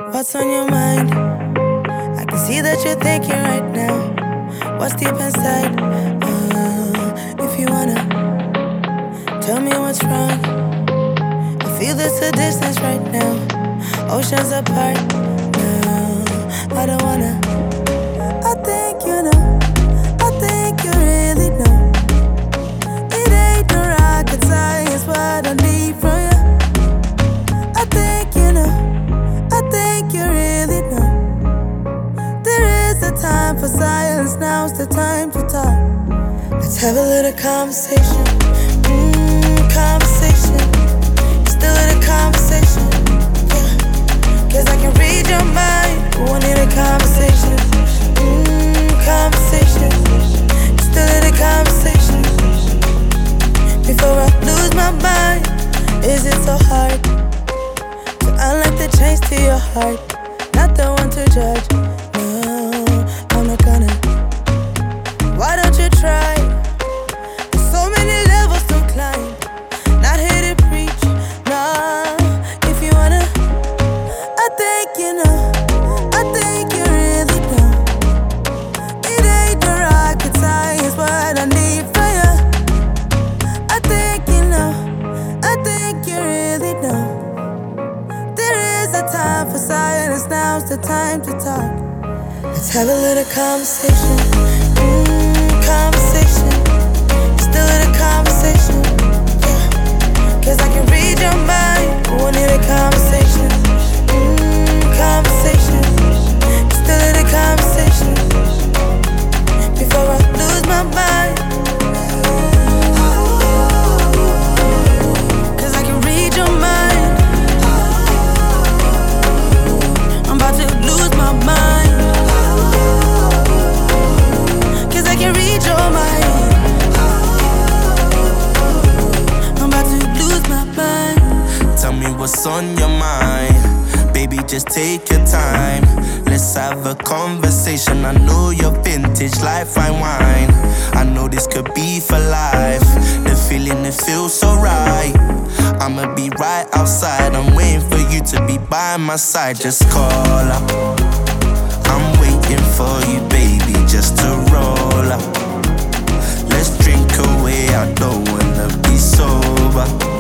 What's on your mind? I can see that you're thinking right now. What's deep inside? If you wanna tell me what's wrong. I feel this a distance right now. Oceans apart now. I don't wanna. I think you know. I think you really know. It ain't no rocket science what I need from you. I think you know. I think you really know. There is a time for silence, now's the time to talk. Let's have a little conversation. Conversation. Still in a conversation. Yeah. Cause I can read your mind. I need a conversation. Conversation. Still in a conversation. Before I lose my mind. Is it so hard? I like the chains to your heart. Not the one to judge. No, I'm not gonna. Why don't you try? There's so many levels to climb. Not here to preach. No, if you wanna. I think you know. I think you really know. It ain't the rocket science what I need from you. I think you know. I think you really know. Time for silence, now's the time to talk. Let's have a little conversation. Conversation. Still in a conversation. Yeah. Cause I can read your mind. I need a conversation. Conversation. Still in a conversation. Before I lose my mind. Cause I can read your mind. Lose my mind. Cause I can read your mind. I'm about to lose my mind. Tell me what's on your mind. Baby, just take your time. Let's have a conversation. I know you're vintage like fine wine. I know this could be for life. The feeling, it feels so right. I'ma be right outside. I'm waiting for you to be by my side. Just call up. I'm waiting for you, baby, just to roll up. Let's drink away, I don't wanna be sober.